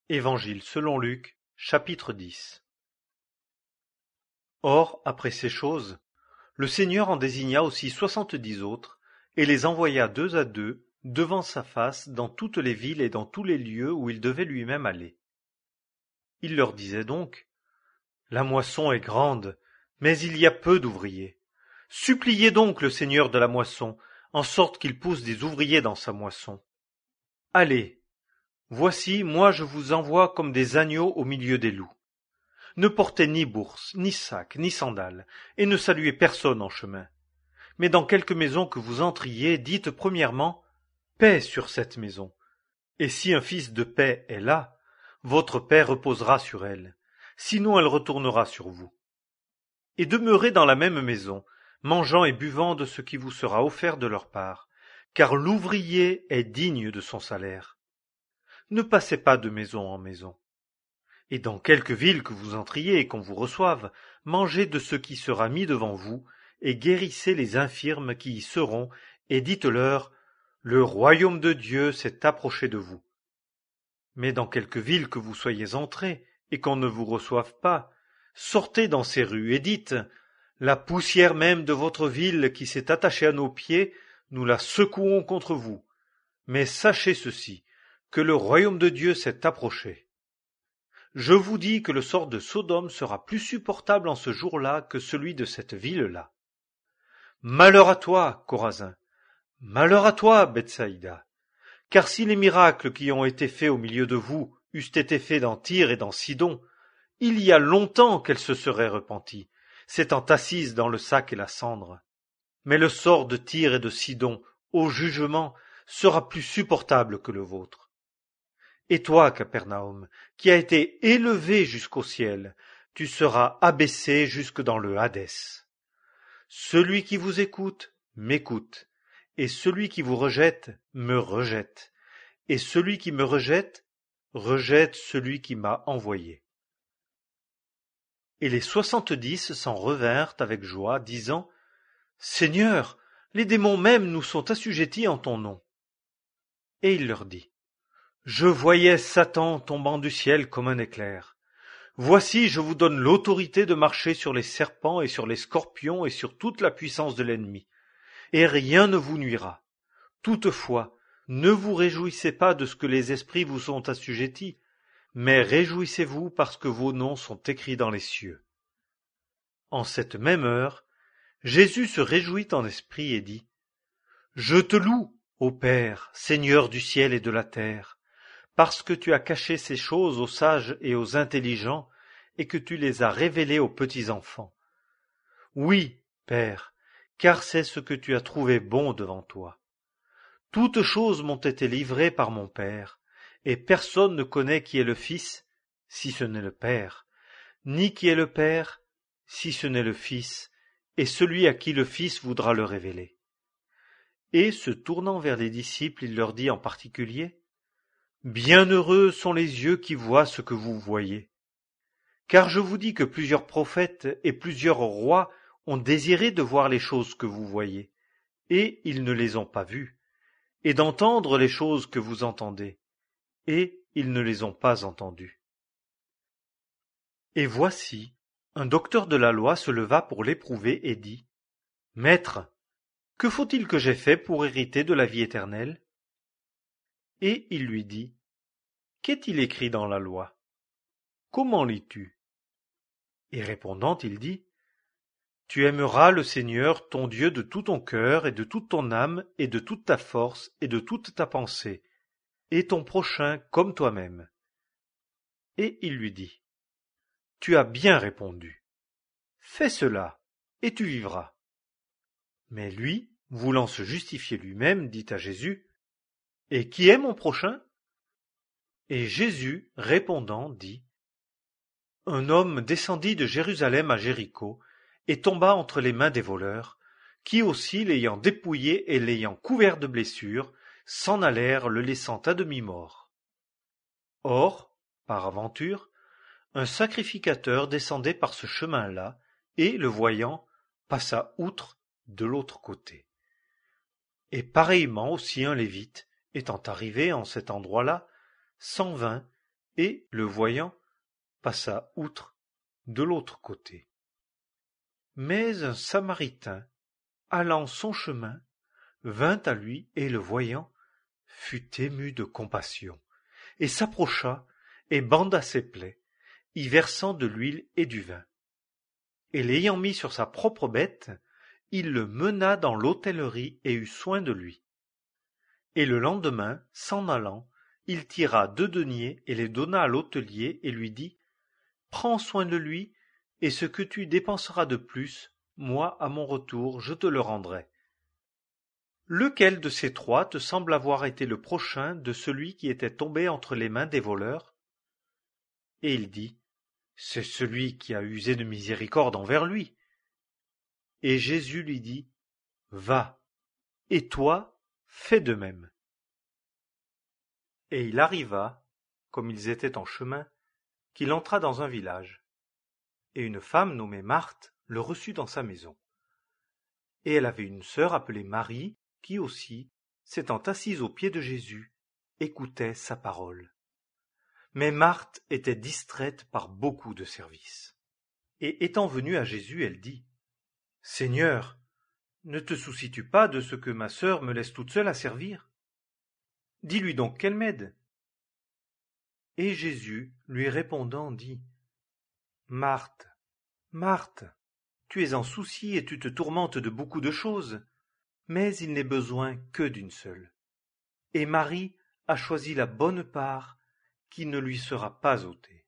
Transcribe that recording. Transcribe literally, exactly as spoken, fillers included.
Évangile selon Luc, chapitre dix. Or, après ces choses, le Seigneur en désigna aussi soixante-dix autres, et les envoya deux à deux devant sa face dans toutes les villes et dans tous les lieux où il devait lui-même aller. Il leur disait donc: La moisson est grande, mais il y a peu d'ouvriers. Suppliez donc le Seigneur de la moisson, en sorte qu'il pousse des ouvriers dans sa moisson. Allez, voici, moi je vous envoie comme des agneaux au milieu des loups. Ne portez ni bourse, ni sac, ni sandales, et ne saluez personne en chemin. Mais dans quelque maison que vous entriez, dites premièrement: Paix sur cette maison. Et si un fils de paix est là, votre paix reposera sur elle, sinon elle retournera sur vous. Et demeurez dans la même maison, mangeant et buvant de ce qui vous sera offert de leur part, car l'ouvrier est digne de son salaire. Ne passez pas de maison en maison. Et dans quelque ville que vous entriez et qu'on vous reçoive, mangez de ce qui sera mis devant vous, et guérissez les infirmes qui y seront, et dites-leur: Le royaume de Dieu s'est approché de vous. Mais dans quelque ville que vous soyez entrés, et qu'on ne vous reçoive pas, sortez dans ces rues, et dites: La poussière même de votre ville qui s'est attachée à nos pieds, nous la secouons contre vous. Mais sachez ceci, que le royaume de Dieu s'est approché. Je vous dis que le sort de Sodome sera plus supportable en ce jour-là que celui de cette ville-là. Malheur à toi, Chorazin! Malheur à toi, Bethsaïda! Car si les miracles qui ont été faits au milieu de vous eussent été faits dans Tyr et dans Sidon, il y a longtemps qu'elles se seraient repenties, s'étant assises dans le sac et la cendre. Mais le sort de Tyr et de Sidon, au jugement, sera plus supportable que le vôtre. Et toi, Capernaum, qui as été élevé jusqu'au ciel, tu seras abaissé jusque dans le Hadès. Celui qui vous écoute, m'écoute, et celui qui vous rejette, me rejette, et celui qui me rejette, rejette celui qui m'a envoyé. Et les soixante-dix s'en revinrent avec joie, disant: Seigneur, les démons même nous sont assujettis en ton nom. Et il leur dit: Je voyais Satan tombant du ciel comme un éclair. Voici, je vous donne l'autorité de marcher sur les serpents et sur les scorpions et sur toute la puissance de l'ennemi, et rien ne vous nuira. Toutefois, ne vous réjouissez pas de ce que les esprits vous sont assujettis, mais réjouissez-vous parce que vos noms sont écrits dans les cieux. En cette même heure, Jésus se réjouit en esprit et dit: Je te loue, ô Père, Seigneur du ciel et de la terre, parce que tu as caché ces choses aux sages et aux intelligents, et que tu les as révélées aux petits enfants. Oui, Père, car c'est ce que tu as trouvé bon devant toi. Toutes choses m'ont été livrées par mon Père, et personne ne connaît qui est le Fils, si ce n'est le Père, ni qui est le Père, si ce n'est le Fils, et celui à qui le Fils voudra le révéler. Et, se tournant vers les disciples, il leur dit en particulier: Bienheureux sont les yeux qui voient ce que vous voyez. Car je vous dis que plusieurs prophètes et plusieurs rois ont désiré de voir les choses que vous voyez, et ils ne les ont pas vues, et d'entendre les choses que vous entendez, et ils ne les ont pas entendues. Et voici, un docteur de la loi se leva pour l'éprouver et dit: Maître, que faut-il que j'aie fait pour hériter de la vie éternelle? Et il lui dit: Qu'est-il écrit dans la loi? Comment lis-tu? Et répondant, il dit: Tu aimeras le Seigneur ton Dieu de tout ton cœur et de toute ton âme et de toute ta force et de toute ta pensée, et ton prochain comme toi-même. Et il lui dit: Tu as bien répondu. Fais cela, et tu vivras. Mais lui, voulant se justifier lui-même, dit à Jésus: Et qui est mon prochain? Et Jésus, répondant, dit: Un homme descendit de Jérusalem à Jéricho, et tomba entre les mains des voleurs, qui aussi, l'ayant dépouillé et l'ayant couvert de blessures, s'en allèrent, le laissant à demi-mort. Or, par aventure, un sacrificateur descendait par ce chemin-là, et, le voyant, passa outre de l'autre côté. Et pareillement aussi un lévite, étant arrivé en cet endroit-là, s'en vint et, le voyant, passa outre de l'autre côté. Mais un Samaritain, allant son chemin, vint à lui et, le voyant, fut ému de compassion, et s'approcha et banda ses plaies, y versant de l'huile et du vin. Et l'ayant mis sur sa propre bête, il le mena dans l'hôtellerie et eut soin de lui. Et le lendemain, s'en allant, il tira deux deniers et les donna à l'hôtelier et lui dit : Prends soin de lui, et ce que tu dépenseras de plus, moi, à mon retour, je te le rendrai. Lequel de ces trois te semble avoir été le prochain de celui qui était tombé entre les mains des voleurs ? Et il dit : C'est celui qui a usé de miséricorde envers lui. Et Jésus lui dit : Va, et toi, fais de même. Et il arriva, comme ils étaient en chemin, qu'il entra dans un village. Et une femme nommée Marthe le reçut dans sa maison. Et elle avait une sœur appelée Marie, qui aussi, s'étant assise aux pieds de Jésus, écoutait sa parole. Mais Marthe était distraite par beaucoup de services. Et étant venue à Jésus, elle dit : Seigneur, ne te soucies-tu pas de ce que ma sœur me laisse toute seule à servir ? Dis-lui donc qu'elle m'aide. Et Jésus, lui répondant, dit : Marthe, Marthe, tu es en souci et tu te tourmentes de beaucoup de choses, mais il n'est besoin que d'une seule. Et Marie a choisi la bonne part qui ne lui sera pas ôtée.